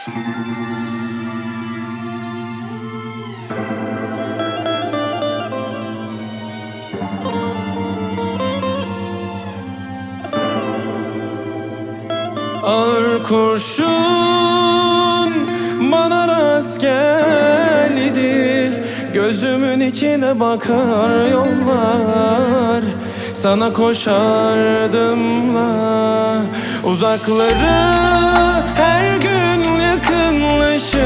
Ağır kurşun bana rast geldi, gözümün içine bakar yollar, sana koşardım la. Uzakları her gün yakınlaşır,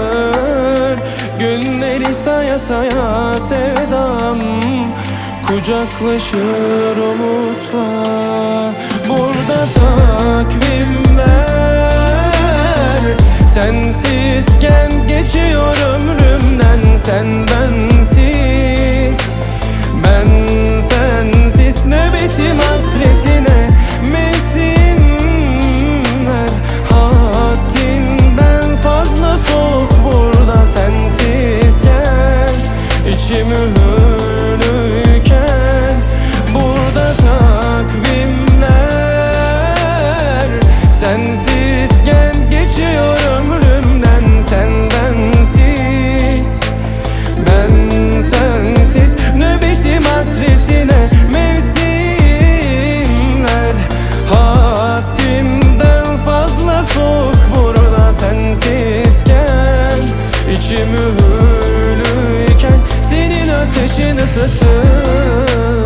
günleri saya saya sevdam kucaklaşır umutla. Burada takvimler sensizken geçiyor ömrümden. Sen bensiz, ben sensiz, nöbetim hasretine. Mevsimler haddinden fazla soğuk burada sensizken, içim üğürlüyken. Burada takvimler sensizken geçiyor ömrümden. Sen bensiz, ben sensiz, nöbetim hasretine. Mevsimler haddinden fazla soğuk burada sensizken, içim üğürlüyken senin ateşin ısıtır.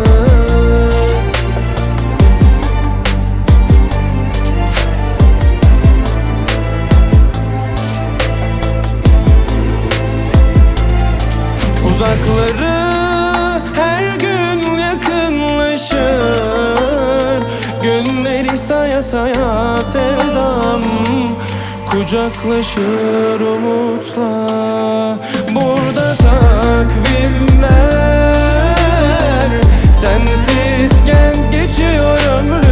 Uzakları her gün yakınlaşır, günleri saya saya sevdam kucaklaşır umutla. Burada takvimler sensizken geçiyor ömrüm.